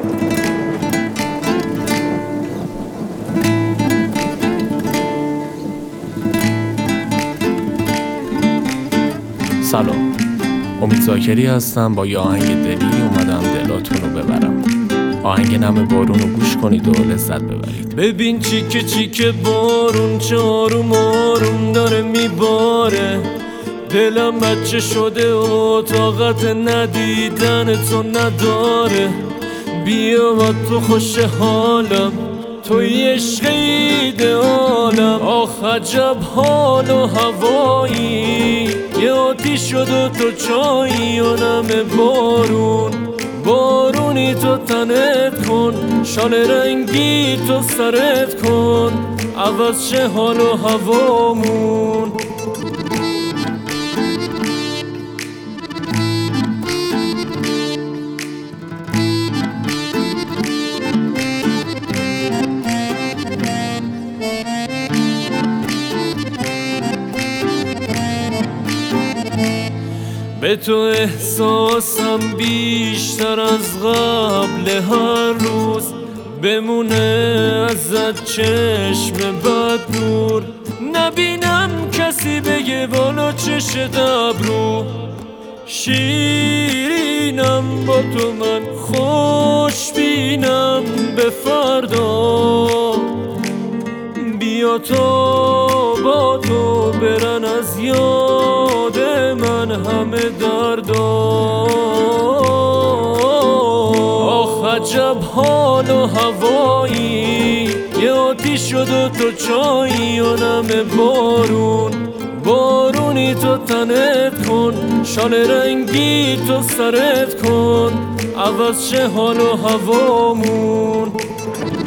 سلام، امید زاکری هستم. با یه آهنگ دلی اومدم دلاتون رو ببرم. آهنگ نم بارون رو گوش کنید و لذت ببرید. ببین چیکه چیکه بارون چه آروم آروم داره میباره، دلم بچه شده و طاقت ندیدن تو نداره. بیا و تو خوش حالم، توی عشق ایدئالم. آخ عجب حال و هوایی، یه آتیش شد و تو چایی و نم بارونی تو تنت کن، شال رنگی تو سرت کن، عوض شه حال و هوامون. به تو احساسم بیشتر از قبل، هر روز بمونه ازت چشم بد نور. نبینم کسی بگه بالا چشت ابرو، شیرینم با تو من خوش بینم به فردا. بیا تا با تو برن از یاد من همه دردا. آخ عجب حال و هوایی، یه آتیش شد و تو چایی و نم بارونی تو تنت کن، شال رنگی تو سرت کن، عوض شه حال و هوامون.